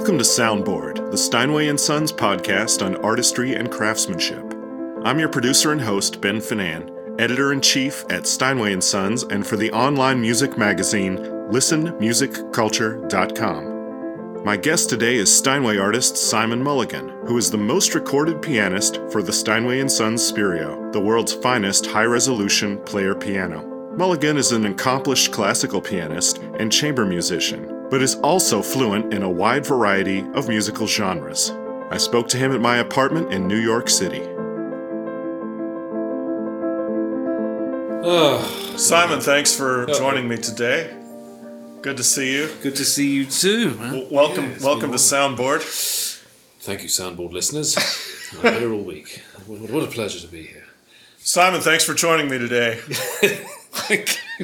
Welcome to Soundboard, the Steinway & Sons podcast on artistry and craftsmanship. I'm your producer and host, Ben Finan, editor-in-chief at Steinway & Sons and for the online music magazine, listenmusicculture.com. My guest today is Steinway artist Simon Mulligan, who is the most recorded pianist for the Steinway & Sons Spirio, the world's finest high-resolution player piano. Mulligan is an accomplished classical pianist and chamber musician, but is also fluent in a wide variety of musical genres. I spoke to him at my apartment in New York City. Simon, thanks for joining me today. Good to see you. Good to see you too, man. Welcome to Soundboard. Thank you, Soundboard listeners. I'm here all week. What a pleasure to be here. Simon, thanks for joining me today. Thank you.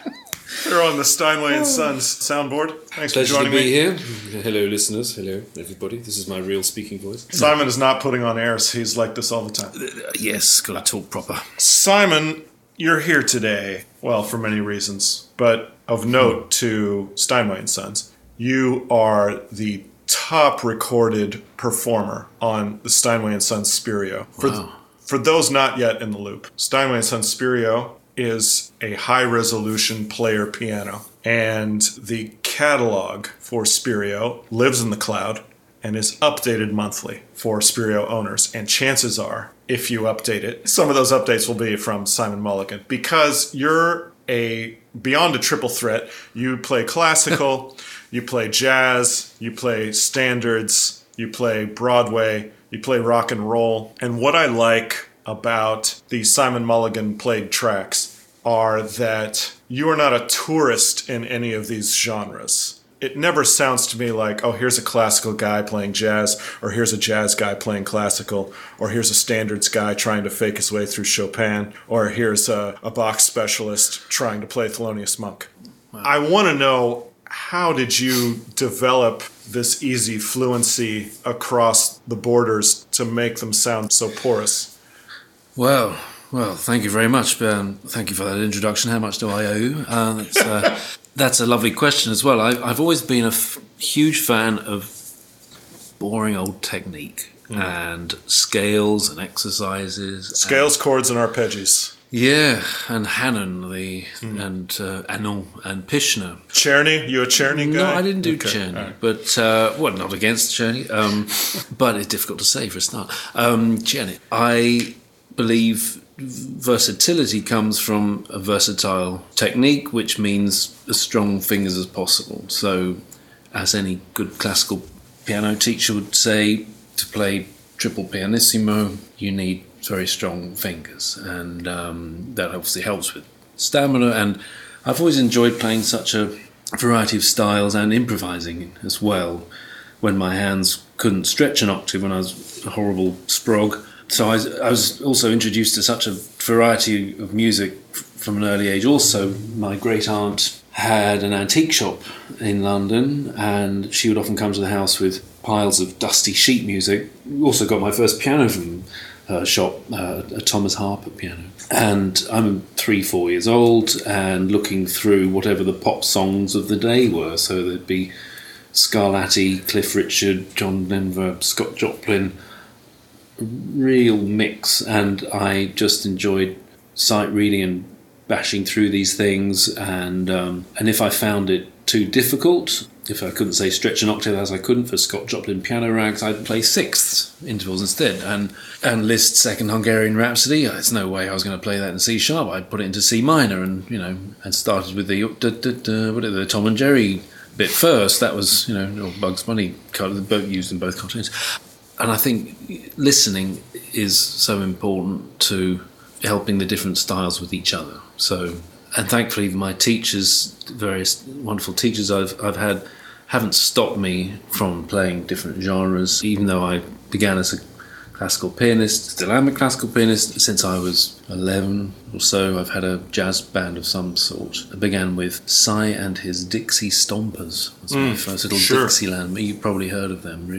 We're on the Steinway & Sons Soundboard. Thanks Pleasure for joining to be me. here. Hello, listeners. Hello, everybody. This is my real speaking voice. Simon is not putting on airs. He's like this all the time. Yes, gotta talk proper. Simon, you're here today, well, for many reasons, but of note to Steinway & Sons. You are the top recorded performer on the Steinway & Sons Spirio. Wow. For those not yet in the loop, Steinway & Sons Spirio is a high-resolution player piano, and the catalog for Spirio lives in the cloud and is updated monthly for Spirio owners. And chances are, if you update it, some of those updates will be from Simon Mulligan, because you're beyond a triple threat. You play classical, you play jazz, you play standards, you play Broadway, you play rock and roll. And what I like about the Simon Mulligan played tracks are that you are not a tourist in any of these genres. It never sounds to me like, oh, here's a classical guy playing jazz, or here's a jazz guy playing classical, or here's a standards guy trying to fake his way through Chopin, or here's a Bach specialist trying to play Thelonious Monk. Wow. I want to know, how did you develop this easy fluency across the borders to make them sound so porous? Well, thank you very much, Ben. Thank you for that introduction. How much do I owe you? That's a lovely question as well. I've always been a huge fan of boring old technique and scales and exercises. Scales, chords, and arpeggios. Yeah, and Hannon, and Anon, and Pishner. Czerny? You a Czerny guy? No, I didn't do Czerny, right. but not against Czerny, but it's difficult to say for a start. Czerny. I believe versatility comes from a versatile technique, which means as strong fingers as possible. So, as any good classical piano teacher would say, to play triple pianissimo, you need very strong fingers, and that obviously helps with stamina. And I've always enjoyed playing such a variety of styles and improvising as well, when my hands couldn't stretch an octave when I was a horrible sprog. So I was also introduced to such a variety of music from an early age. Also, my great aunt had an antique shop in London, and she would often come to the house with piles of dusty sheet music. Also got my first piano from her shop, a Thomas Harper piano. And I'm 3-4 years old and looking through whatever the pop songs of the day were. So there'd be Scarlatti, Cliff Richard, John Denver, Scott Joplin, real mix. And I just enjoyed sight reading and bashing through these things. And if I found it too difficult, if I couldn't say stretch an octave as I couldn't for Scott Joplin piano rags, I'd play sixths intervals instead. And Liszt's Second Hungarian Rhapsody, there's no way I was going to play that in C sharp. I'd put it into C minor, and started with the Tom and Jerry bit first. That was Bugs Bunny used in both cartoons. And I think listening is so important to helping the different styles with each other. So, and thankfully my teachers, various wonderful teachers I've had, haven't stopped me from playing different genres, even though I began as a classical pianist, still am a classical pianist. Since I was 11 or so, I've had a jazz band of some sort. I began with Cy and his Dixie Stompers. That's my first little Dixieland. You've probably heard of them.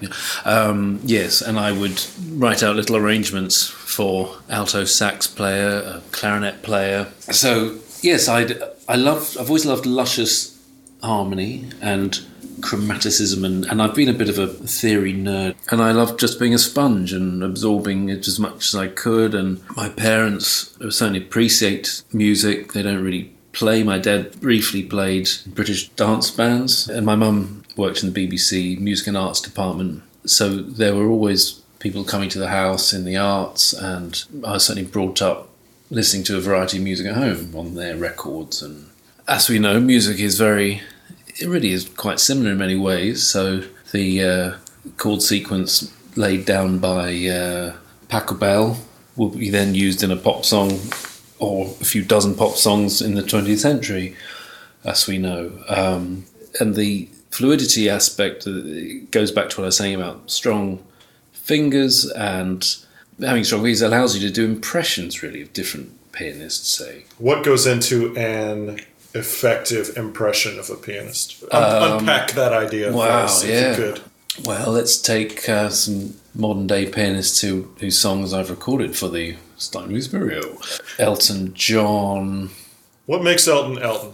Yes, and I would write out little arrangements for alto sax player, a clarinet player. So, yes, I've always loved luscious harmony and chromaticism, and I've been a bit of a theory nerd, and I love just being a sponge and absorbing it as much as I could. And my parents certainly appreciate music. They don't really play. My dad briefly played British dance bands, and my mum worked in the BBC Music and Arts department, so there were always people coming to the house in the arts, and I was certainly brought up listening to a variety of music at home on their records. And as we know, music is it really is quite similar in many ways. So the chord sequence laid down by Pachelbel will be then used in a pop song or a few dozen pop songs in the 20th century, as we know. And the fluidity aspect goes back to what I was saying about strong fingers, and having strong fingers allows you to do impressions, really, of different pianists, say. What goes into an effective impression of a pianist? Unpack that idea for us, if you could. Well, let's take some modern-day pianists whose songs I've recorded for the Steinway Spirio. Elton John. What makes Elton?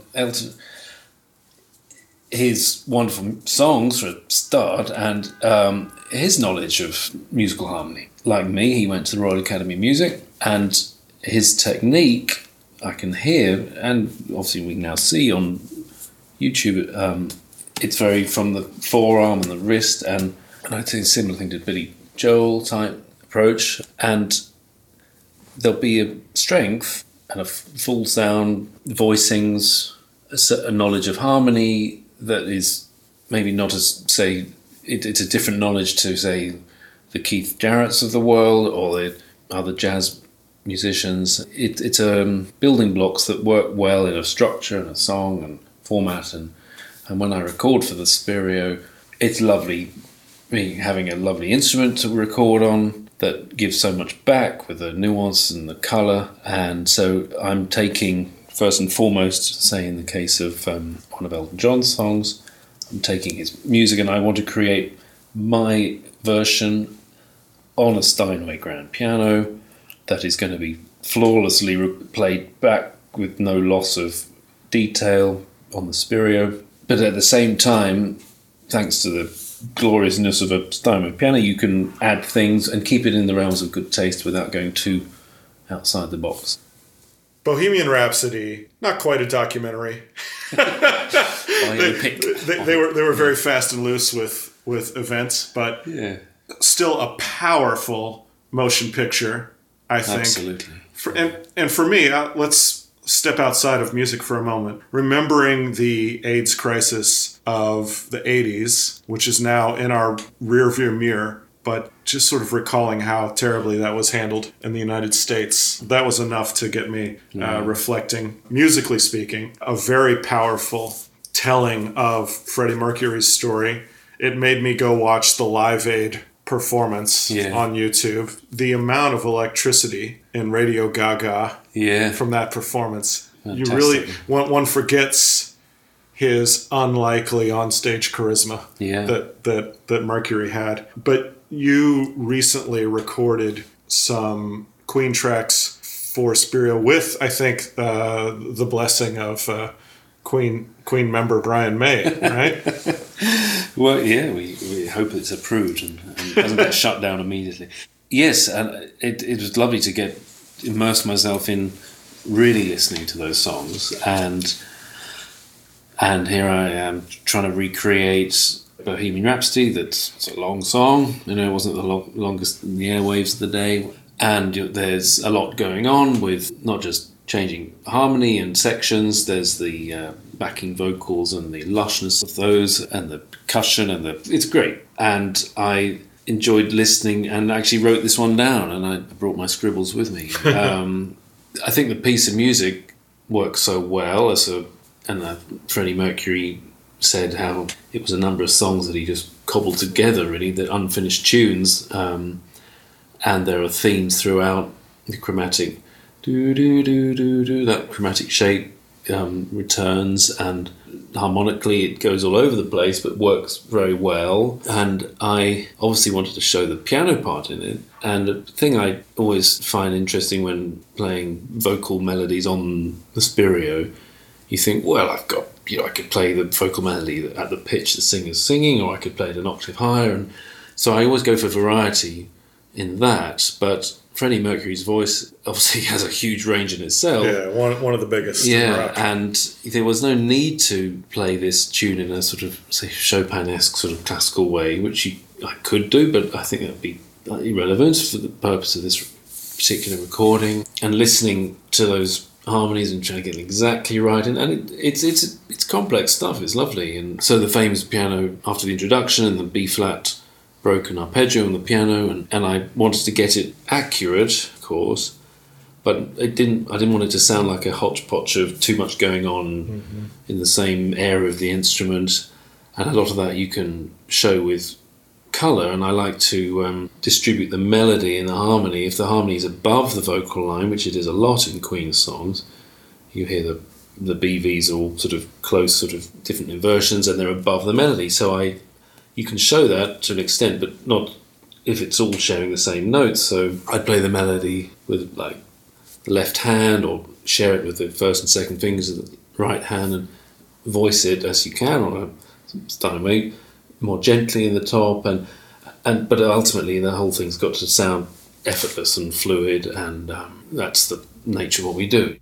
His wonderful songs, for a start, and his knowledge of musical harmony. Like me, he went to the Royal Academy of Music, and his technique I can hear, and obviously we can now see on YouTube, it's very from the forearm and the wrist, and I'd say a similar thing to Billy Joel type approach, and there'll be a strength and a full sound, voicings, a knowledge of harmony that is maybe not as, say, it's a different knowledge to, say, the Keith Jarretts of the world or the other jazz musicians. It's building blocks that work well in a structure and a song and format. And when I record for the Spirio, it's lovely, me having a lovely instrument to record on that gives so much back with the nuance and the colour. And so I'm taking, first and foremost, say in the case of one of Elton John's songs, I'm taking his music and I want to create my version on a Steinway grand piano that is going to be flawlessly played back with no loss of detail on the Spirio. But at the same time, thanks to the gloriousness of a Steinway piano, you can add things and keep it in the realms of good taste without going too outside the box. Bohemian Rhapsody, not quite a documentary. They were very fast and loose with events, but still a powerful motion picture, I think. Absolutely. And for me, let's step outside of music for a moment. Remembering the AIDS crisis of the 80s, which is now in our rearview mirror, but just sort of recalling how terribly that was handled in the United States, that was enough to get me reflecting, musically speaking, a very powerful telling of Freddie Mercury's story. It made me go watch the Live Aid performance on YouTube. The amount of electricity in Radio Gaga from that performance. Fantastic. You really, one forgets his unlikely onstage charisma that Mercury had. But you recently recorded some Queen tracks for Spirio with, I think, the blessing of Queen member Brian May, right? Well, yeah, we hope it's approved and doesn't get shut down immediately. Yes, and it was lovely to immerse myself in really listening to those songs, and here I am trying to recreate Bohemian Rhapsody. It's a long song, it wasn't the longest in the airwaves of the day, and there's a lot going on with not just changing harmony and sections. There's the backing vocals and the lushness of those, and the percussion, and it's great. And I enjoyed listening, and actually wrote this one down, and I brought my scribbles with me. I think the piece of music works so well and Freddie Mercury said how it was a number of songs that he just cobbled together, really, the unfinished tunes, and there are themes throughout. The chromatic do-do-do-do-do, that chromatic shape returns, and harmonically it goes all over the place but works very well. And I obviously wanted to show the piano part in it, and the thing I always find interesting when playing vocal melodies on the Spirio, you think, well, I've got I could play the vocal melody at the pitch the singer's singing, or I could play it an octave higher, and so I always go for variety in that. But Freddie Mercury's voice obviously has a huge range in itself. Yeah, one of the biggest. Yeah, and there was no need to play this tune in a sort of, say, Chopin-esque sort of classical way, which I could do, but I think that would be irrelevant for the purpose of this particular recording. And listening to those harmonies and trying to get it exactly right, and it's complex stuff. It's lovely. And so the famous piano after the introduction and the B flat broken arpeggio on the piano, and I wanted to get it accurate, of course, but I didn't want it to sound like a hodgepodge of too much going on in the same area of the instrument, and a lot of that you can show with colour. And I like to distribute the melody and the harmony. If the harmony is above the vocal line, which it is a lot in Queen's songs, you hear the BVs all sort of close, sort of different inversions, and they're above the melody. So you can show that to an extent, but not if it's all sharing the same notes. So I'd play the melody with like the left hand, or share it with the first and second fingers of the right hand, and voice it as you can on a Steinway, more gently in the top, but ultimately the whole thing's got to sound effortless and fluid, and that's the nature of what we do.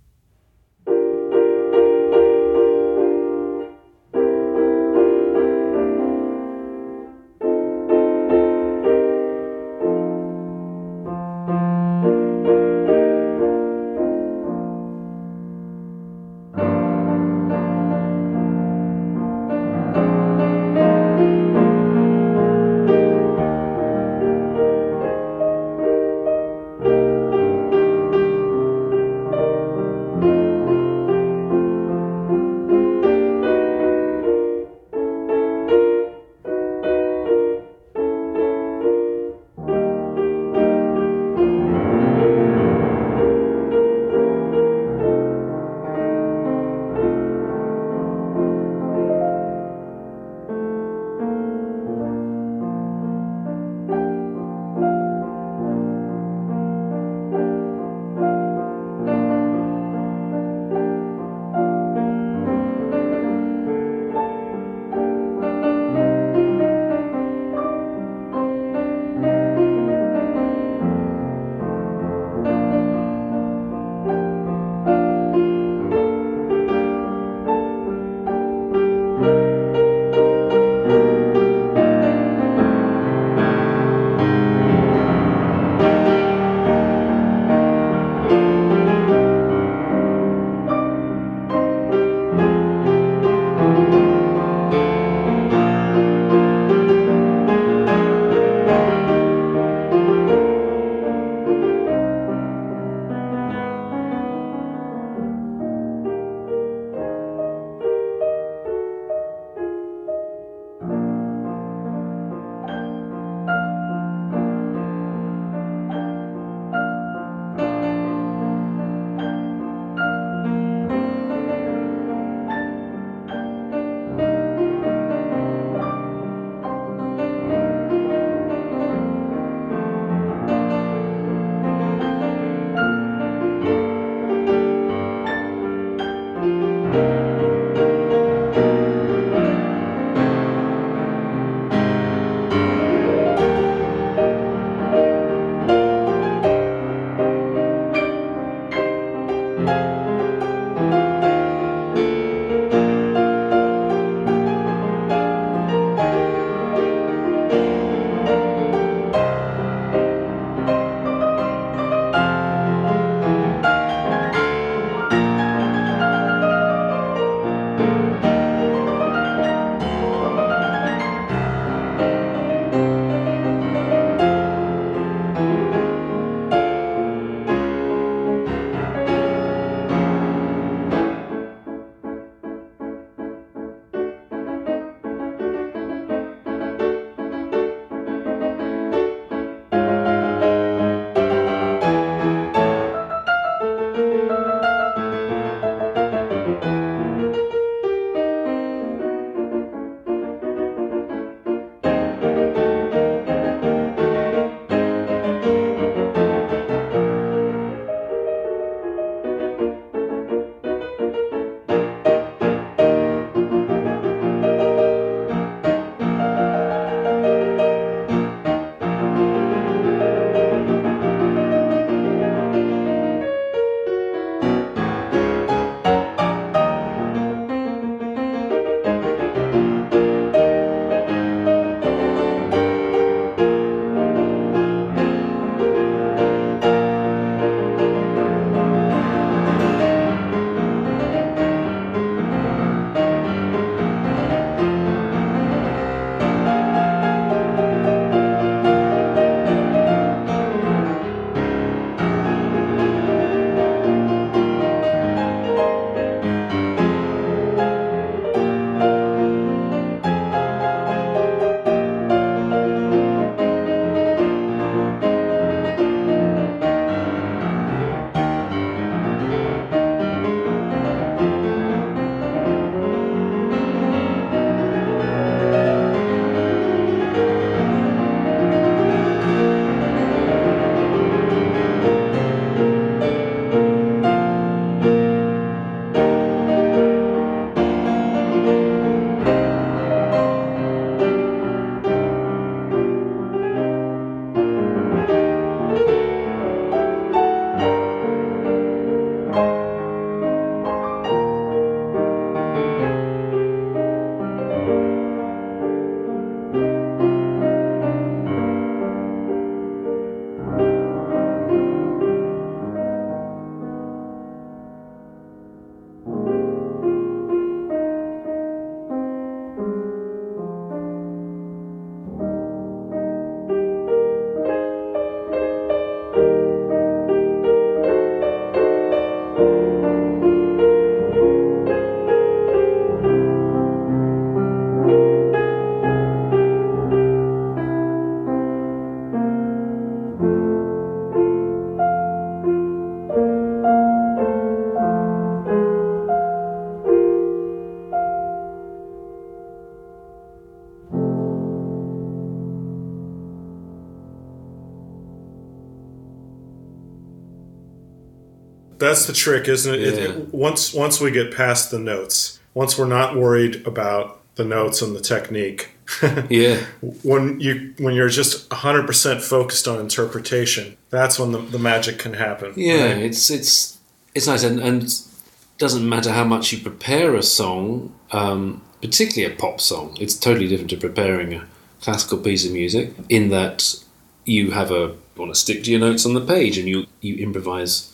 That's the trick, isn't it? Yeah. Once we get past the notes, once we're not worried about the notes and the technique, Yeah. when you're just 100% focused on interpretation, that's when the magic can happen. Yeah, right? it's nice, and it doesn't matter how much you prepare a song, particularly a pop song. It's totally different to preparing a classical piece of music in that you want to stick to your notes on the page, and you improvise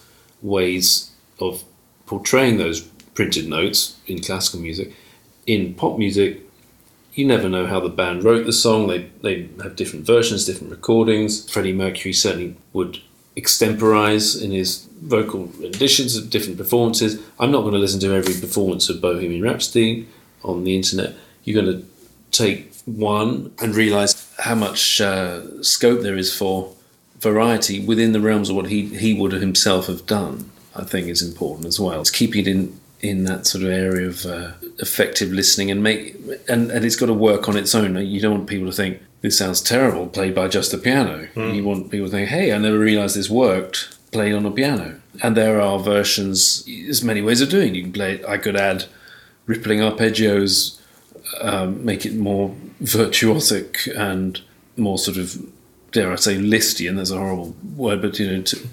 ways of portraying those printed notes in classical music. In pop music, you never know how the band wrote the song. They have different versions, different recordings. Freddie Mercury certainly would extemporize in his vocal renditions of different performances. I'm not going to listen to every performance of Bohemian Rhapsody on the internet. You're going to take one and realise how much scope there is for variety within the realms of what he would himself have done. I think is important as well. It's keeping it in that sort of area of effective listening and it's got to work on its own. You don't want people to think this sounds terrible played by just a piano. You want people to think, hey, I never realised this worked played on a piano. And there are versions. There's many ways of doing it. You can play it. I could add rippling arpeggios, make it more virtuosic and more sort of, dare I say, Lisztian. That's a horrible word, but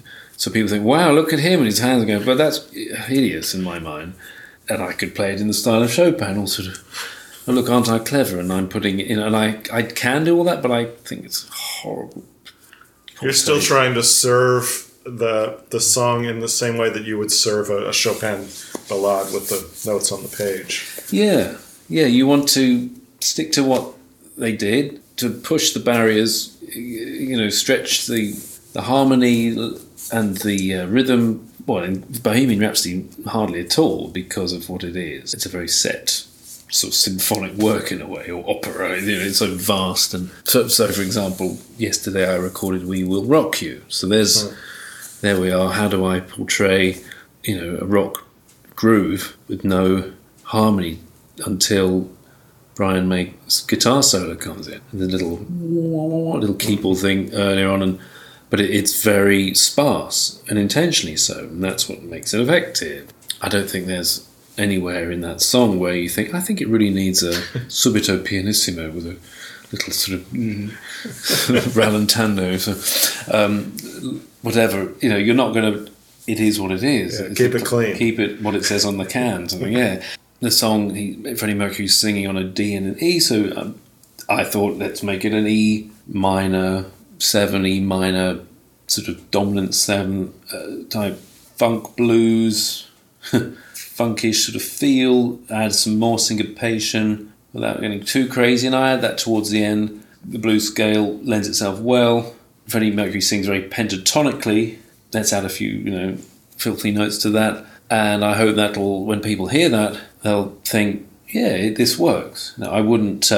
so people think, wow, look at him and his hands are going. But that's hideous in my mind. And I could play it in the style of Chopin, all sort of, oh, look, aren't I clever? And I'm putting it in, and I can do all that, but I think it's horrible. You're still trying to serve the song in the same way that you would serve a Chopin ballade with the notes on the page. Yeah. You want to stick to what they did, to push the barriers, stretch the harmony and the rhythm. Well, in Bohemian Rhapsody, hardly at all, because of what it is. It's a very set sort of symphonic work in a way, or opera. It's so vast. And so, for example, yesterday I recorded "We Will Rock You." So there we are. How do I portray, a rock groove with no harmony until Brian May's guitar solo comes in, the little keyboard thing earlier on, but it's very sparse and intentionally so, and that's what makes it effective. I don't think there's anywhere in that song where you think, I think it really needs a subito pianissimo with a little sort of rallentando. So, whatever, you're not going to. It is what it is. Yeah, keep it clean. Keep it what it says on the can. Something, yeah. The song, Freddie Mercury's singing on a D and an E, so I thought, let's make it an E minor 7, E minor, sort of dominant 7 type funk blues, funkish sort of feel, add some more syncopation without getting too crazy, and I add that towards the end. The blues scale lends itself well. Freddie Mercury sings very pentatonically. Let's add a few, filthy notes to that, and I hope that'll, when people hear that, they'll think, yeah, this works. Now, I wouldn't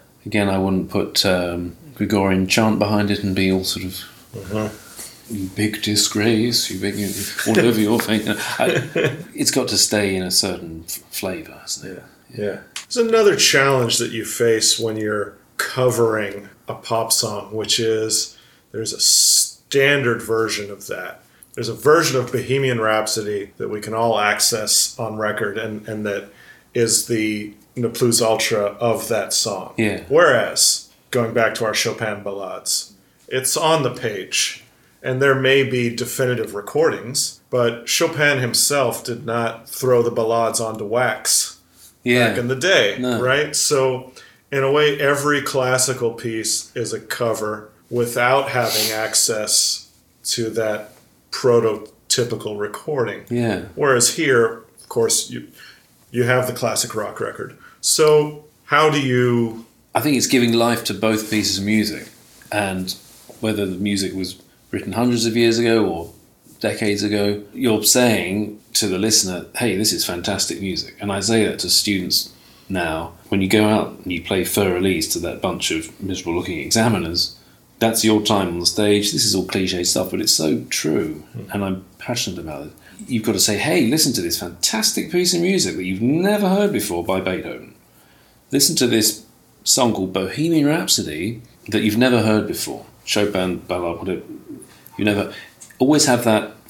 put Gregorian chant behind it and be all sort of, you big disgrace, you big, all over your face. It's got to stay in a certain flavour. Yeah. There's another challenge that you face when you're covering a pop song, which is there's a standard version of that. There's a version of Bohemian Rhapsody that we can all access on record, and that is the ne plus ultra of that song. Yeah. Whereas, going back to our Chopin ballades, it's on the page, and there may be definitive recordings, but Chopin himself did not throw the ballades onto wax back in the day, right? So, in a way, every classical piece is a cover without having access to that prototypical recording. Yeah. Whereas here, of course, you have the classic rock record. So how do you... I think it's giving life to both pieces of music, and whether the music was written hundreds of years ago or decades ago, you're saying to the listener, hey, this is fantastic music. And I say that to students now. When you go out and you play Fur Elise to that bunch of miserable-looking examiners, that's your time on the stage. This is all cliche stuff, but it's so true, and I'm passionate about it. You've got to say, hey, listen to this fantastic piece of music that you've never heard before by Beethoven. Listen to this song called Bohemian Rhapsody that you've never heard before. Chopin, ballad, whatever. You never... Always have that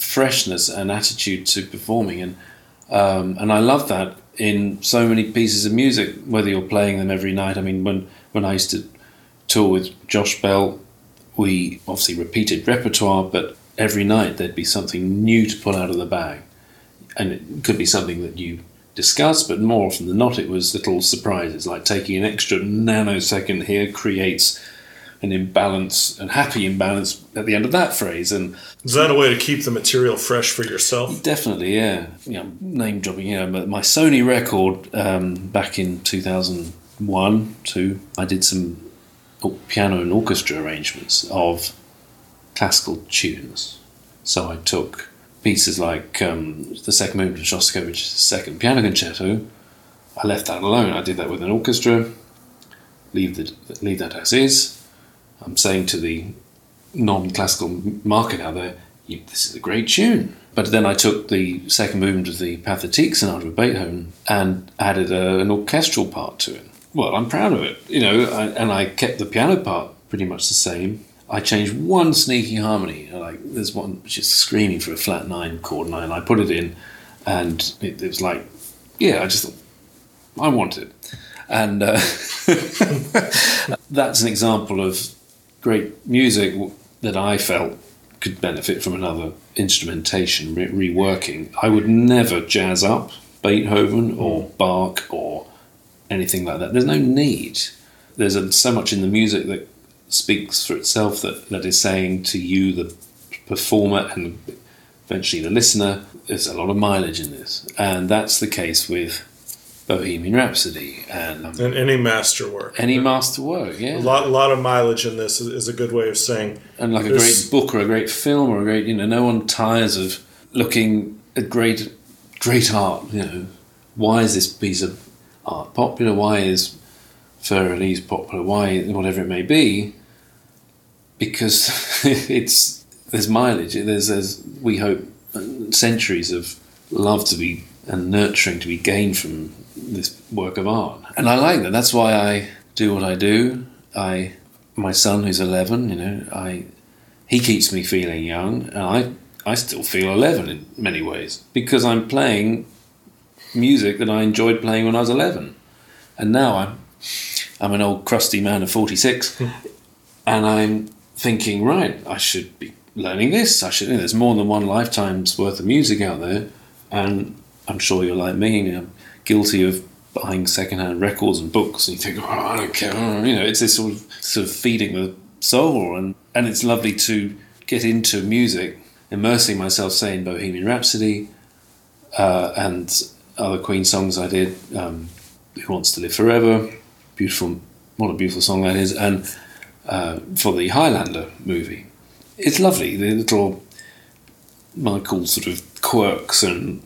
freshness and attitude to performing, and I love that in so many pieces of music, whether you're playing them every night. I mean, when I used to tour with Josh Bell, we obviously repeated repertoire, but every night there'd be something new to pull out of the bag, and it could be something that you discuss, but more often than not it was little surprises, like taking an extra nanosecond here creates an imbalance, an happy imbalance at the end of that phrase. And is that a way to keep the material fresh for yourself? Definitely, yeah. Name dropping, but my Sony record back in 2001-2, I did some piano and orchestra arrangements of classical tunes. So I took pieces like the second movement of Shostakovich's Second Piano Concerto. I left that alone. I did that with an orchestra. Leave that as is. I'm saying to the non-classical market out there, this is a great tune. But then I took the second movement of the Pathetique Sonata of Beethoven and added an orchestral part to it. Well, I'm proud of it, and I kept the piano part pretty much the same. I changed one sneaky harmony. Like there's one which is screaming for a flat 9 chord 9. I put it in, and it was like, I just thought I want it, and that's an example of great music that I felt could benefit from another instrumentation, reworking. I would never jazz up Beethoven or Bach or anything like that. There's no need. There's so much in the music that speaks for itself that is saying to you, the performer, and eventually the listener, there's a lot of mileage in this. And that's the case with Bohemian Rhapsody and any masterwork. Any masterwork, yeah. A lot of mileage in this is a good way of saying. And like a great book or a great film or a great, no one tires of looking at great art. Why is this piece of art popular? Why is Fur-Elise popular? Why, whatever it may be? Because there's mileage. There's we hope centuries of love to be and nurturing to be gained from this work of art, and I like that. That's why I do what I do. My son, who's 11, he keeps me feeling young, and I still feel 11 in many ways because I'm playing music that I enjoyed playing when I was 11, and now I'm an old crusty man of 46, and I'm thinking, right, I should be learning this. There's more than one lifetime's worth of music out there, and I'm sure you're like me, I'm guilty of buying second-hand records and books, and you think, I don't care, it's this sort of feeding the soul, and it's lovely to get into music, immersing myself, say, in Bohemian Rhapsody, and other Queen songs I did, Who Wants to Live Forever, what a beautiful song that is, and for the Highlander movie. It's lovely, the little Michael sort of quirks and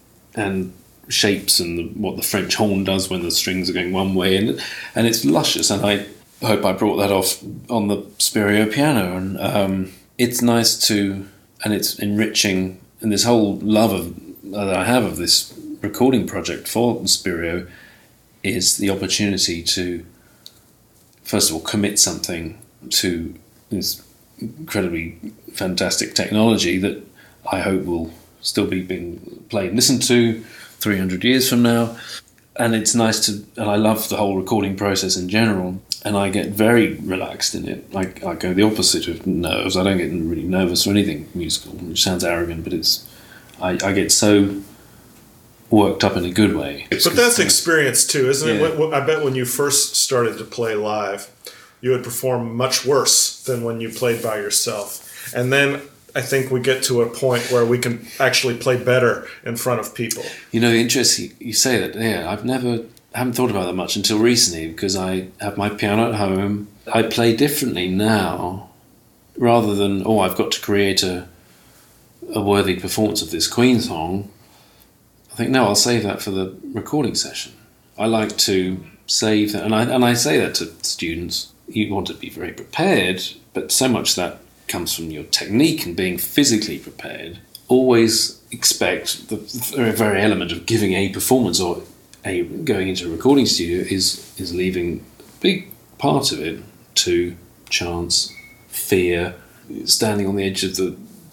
shapes and what the French horn does when the strings are going one way, and it's luscious, and I hope I brought that off on the Spirio piano, and it's nice and it's enriching, and this whole love that I have of this recording project for Spirio is the opportunity to, first of all, commit something to this incredibly fantastic technology that I hope will still be being played and listened to 300 years from now. And it's nice and I love the whole recording process in general, and I get very relaxed in it. I go the opposite of nerves. I don't get really nervous for anything musical, which sounds arrogant, but I get so worked up in a good way. But that's experience too, isn't it? I bet when you first started to play live, you would perform much worse than when you played by yourself. And then I think we get to a point where we can actually play better in front of people. Interesting you say that. Yeah, I haven't thought about that much until recently, because I have my piano at home. I play differently now, rather than, I've got to create a worthy performance of this Queen song. I think, no, I'll save that for the recording session. I like to save that, and I say that to students. You want to be very prepared, but so much that comes from your technique and being physically prepared. Always expect the very element of giving a performance or going into a recording studio is leaving a big part of it to chance, fear, standing on the edge of the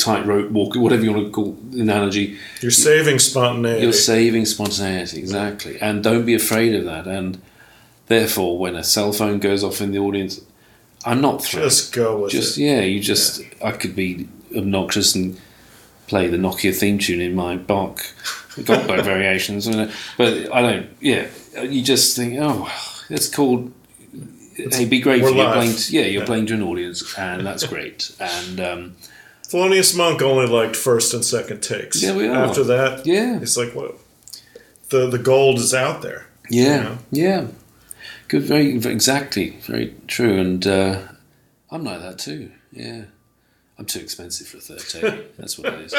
tightrope walk, whatever you want to call the analogy. You're saving spontaneity. You're saving spontaneity, exactly. And don't be afraid of that. And therefore, when a cell phone goes off in the audience, I'm not thrilled. Just go with it. Yeah, I could be obnoxious and play the Nokia theme tune in my Bach Goldberg variations, but I don't. Yeah, you just think, oh, it's called. Hey, be grateful. You're playing to an audience, and that's great. And Thelonious Monk only liked first and second takes. Yeah, we are. After that, it's like what the gold is out there. Yeah, yeah, good, very exactly, very true. And I'm like that too. Yeah, I'm too expensive for a third take. That's what it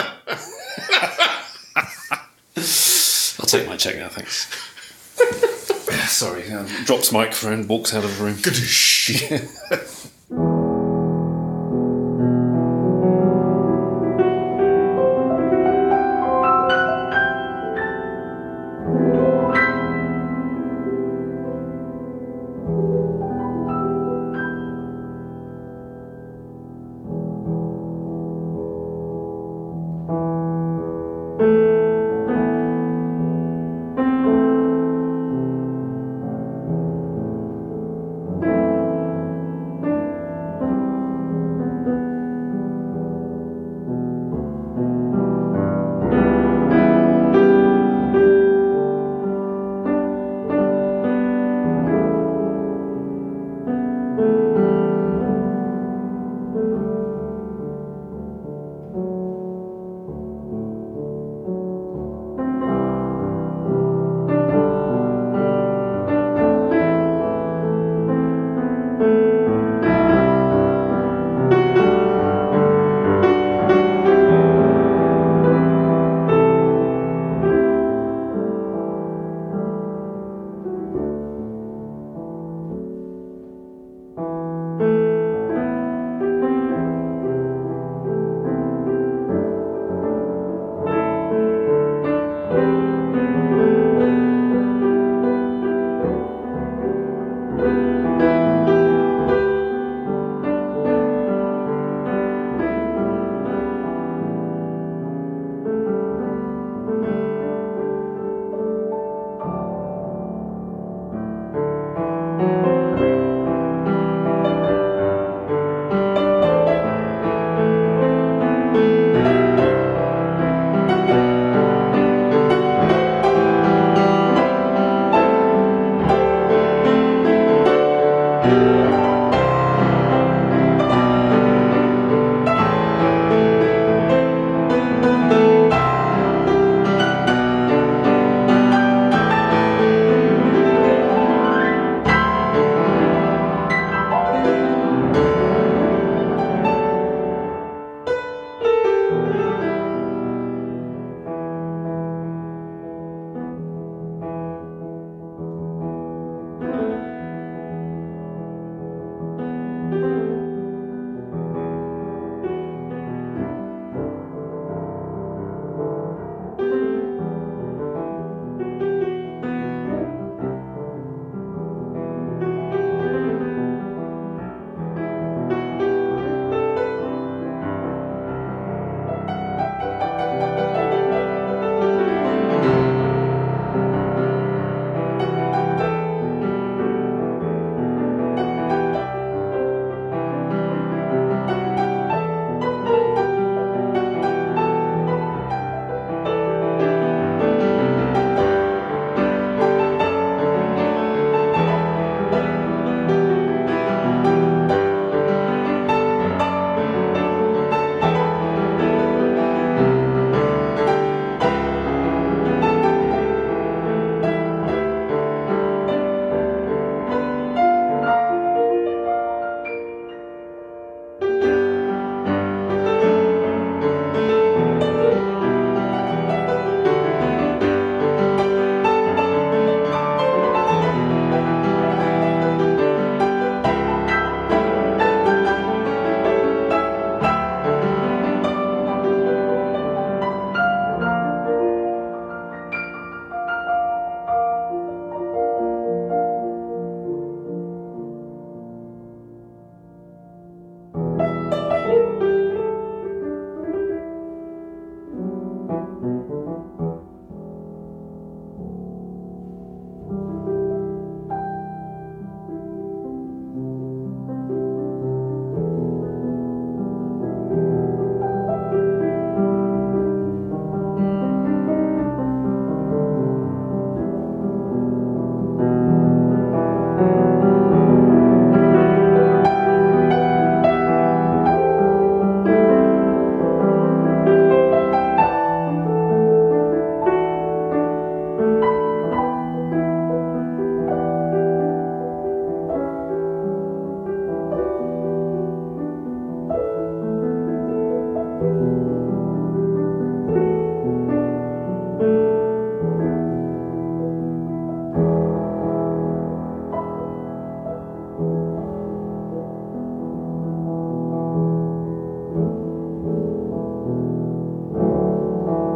is. I'll take my check now, thanks. Sorry, drops microphone, walks out of the room.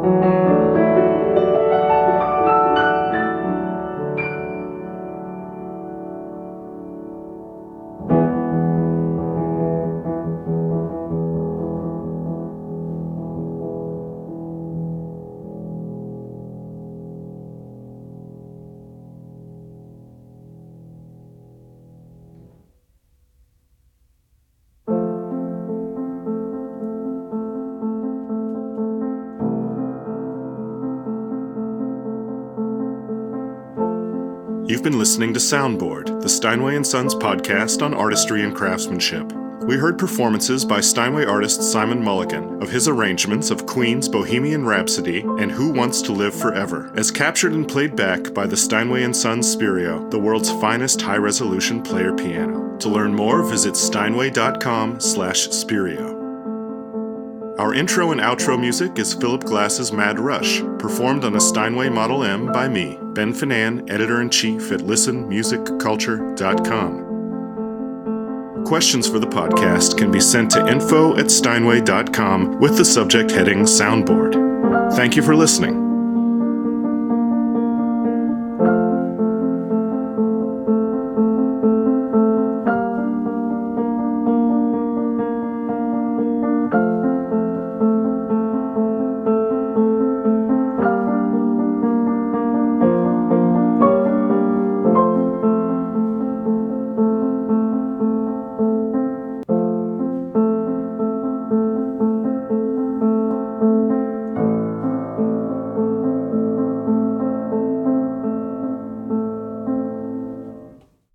You've been listening to Soundboard, the Steinway & Sons podcast on artistry and craftsmanship. We heard performances by Steinway artist Simon Mulligan of his arrangements of Queen's Bohemian Rhapsody and Who Wants to Live Forever, as captured and played back by the Steinway & Sons Spirio, the world's finest high-resolution player piano. To learn more, visit steinway.com/Spirio. Our intro and outro music is Philip Glass's Mad Rush, performed on a Steinway Model M by me, Ben Finan, Editor-in-Chief at listenmusicculture.com. Questions for the podcast can be sent to info@steinway.com with the subject heading Soundboard. Thank you for listening.